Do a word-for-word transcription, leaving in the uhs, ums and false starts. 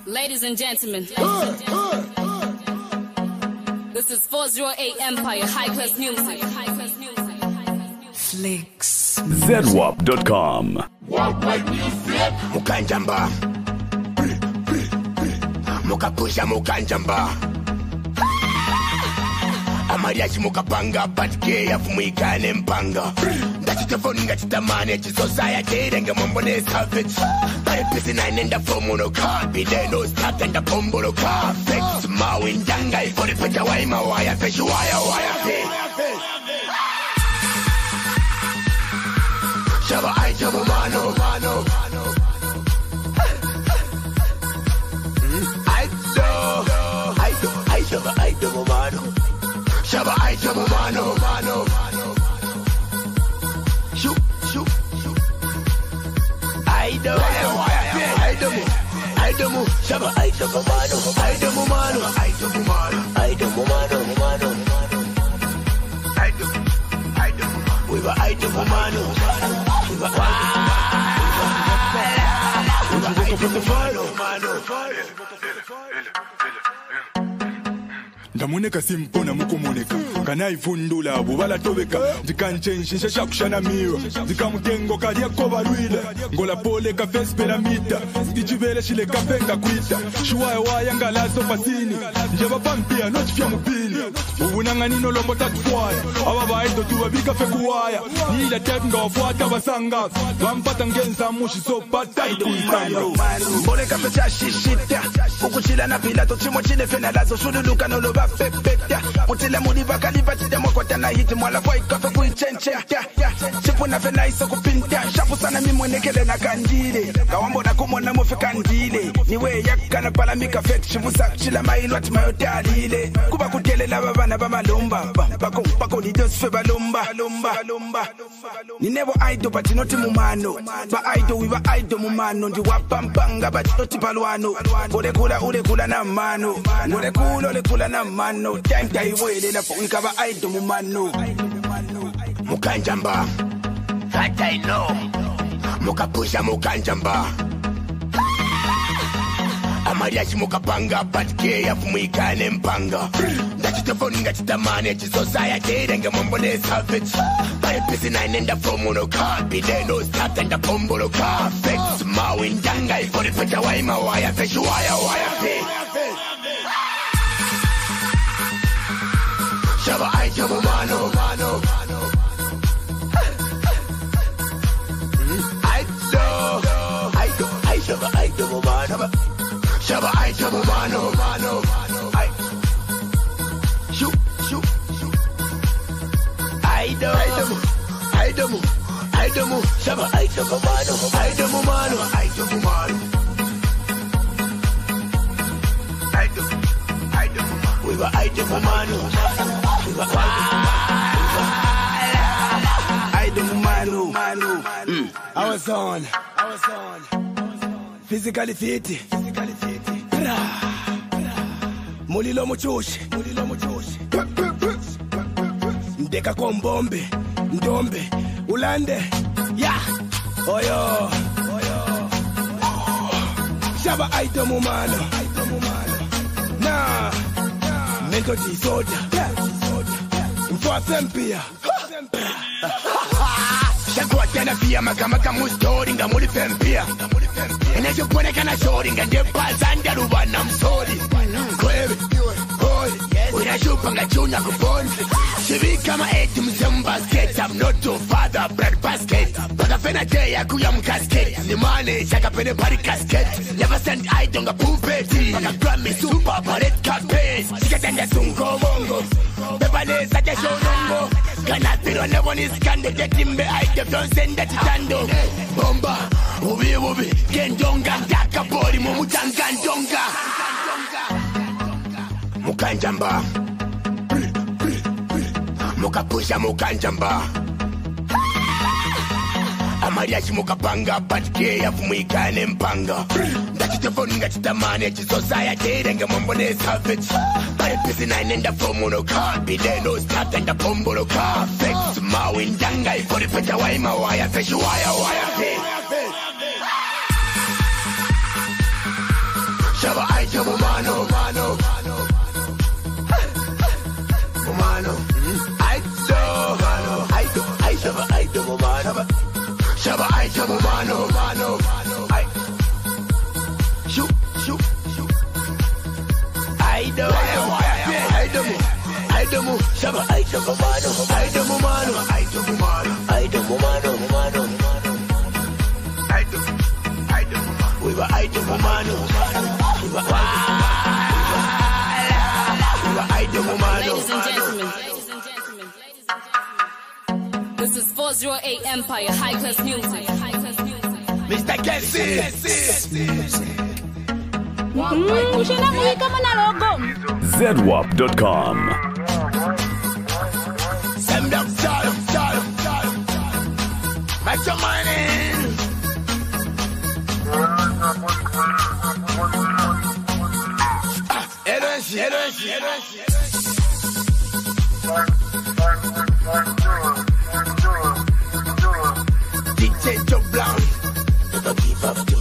Ladies and gentlemen, this is four oh eight Empire, high class music. Flicks. Z W A P dot com. Mukanjamba Mukapusha mukanjamba Amariachi mukapanga Batke yafu muikane mpanga Ndachitafoni ngachitamane Chisociety Renge mbone savage Pare pisi na inenda fomu no kapi Deno start enda pombo no kapi Mawi ndanga ifori pecha waima waya Feshu waya waya pe Shaba aita mumano mano Shaba aita mumano Shaba aita mumano mano Shoo shoo Aida Aida mu Aida mu Shaba aita mumano Aida mumano Aida mumano Aida mumano mumano Aida Aida mumano We were Aida mumano We were Aida mumano Ndamuneka simpona mukumuneka kana ifundula bubala tobeka ndikanchenshesha shakushana miwa ndikamutengo kalya kobalwile ngola pole ka face pyramida ndichibele shile kapenga kwita shuwaya waya ngalaso pasini njeba pampia no chifya mupini ubunanganino lombo tatfwaya ababaito tuwabika fekuwaya nila tep ngawafuata basanga bampata ngenza mushi so pata ikunsando mbole ka fecha shishita ukuchila na pilato chimo chile fena lazo shuduluka no loba pepeta mutile muri bakali batide mokota na hit mwala boy kafe kuichenche chipu na fena iso kupinta shapu sana mimwenekele na kandile kawambo na kumona mufika ndile niwe yakana palamika fet chibusa chila mailo atimayodalile kuba kutelela babana bamalumba bako bako ni dos fe balumba lumba ni never idol but not mumano ba idol we ba idol mumano ndi wapampanga but not palwano ule kula ule kula na mano ule kula ule kula na mano time tai wele na funika ba idol mumano mukanjamba that I know mukapusha mukanjamba Amariachi mukapanga Batke yafu muikane mpanga Ndachitafoni ngachitamane Chisociety Renge mbone savage Pare pisi na inenda fomu no kapi Deno start enda pombo no kapi Mawi ndanga ifori pecha waima waya Feshu waya waya pe Shaba aita mumano Aito Aito Aito Aito mumano Shaba aita mumano mano ai shoo shoo aida aida mu aida mu shaba aita mumano aida mumano aida mumano aida aida we were aida mumano we were aida mumano mano I was on I was on physically fit physically fit Mulilo muchushi mulilo muchushi Ndeka kombombe ndombe ulande ya oyo oyo Shaba aito mumano aito mumano na mento disorder mfwa sempia Shakwa tena pia makamaka mustori nga muli fempia Enejo pone kana shori nga ndepa zanda rubana msori Kwebe, hoi, unashupa nga chuna kuponi Shivi kama eti msemu basket I'm not your father, bread basket Baka fena jaya kuya mkasket Ni mane, shaka pene pari casket Never send idol nga pupeti Baka Grammy super paret carpet Shika tende sungo bongo Bebale sate shonongo Kanatiro never niskande Tetimbe idol don't send that tando Bomba, ubi ubi Kendonga, daka bori Mumutanga ndonga Mukanjamba Mukapusha mukanjamba Amariachi mukapanga Batke yafu muikane mpanga Ndachitafoni ngachitamane Chisociety Renge mbone savage Pare pisi na inenda fomu no kapi Deno start enda pombo no kapi Mawi ndanga ifori pecha waima waya Feshu waya waya pe Shaba mano, mano. Mano, I do, mano, I do, I shaba, I do, mano, shaba, I do, mano, mano, I shoot, shoot, shoot. I do, I do, I do, shaba, I do, mano, I do, mano, I do, mano, I do, mano, mano, I do, I do, we were, I do, mano, we were, I do, mano. Ladies and gentlemen, ladies and gentlemen, ladies and gentlemen, this is four oh eight Empire High Class Music. High Class Music. Mister Kessie. Mm, shina mwika mwana logo. Z W A P dot com. Send them down, down, down. Make your money. Energy, energy, energy. D J Joe Brown, never give up.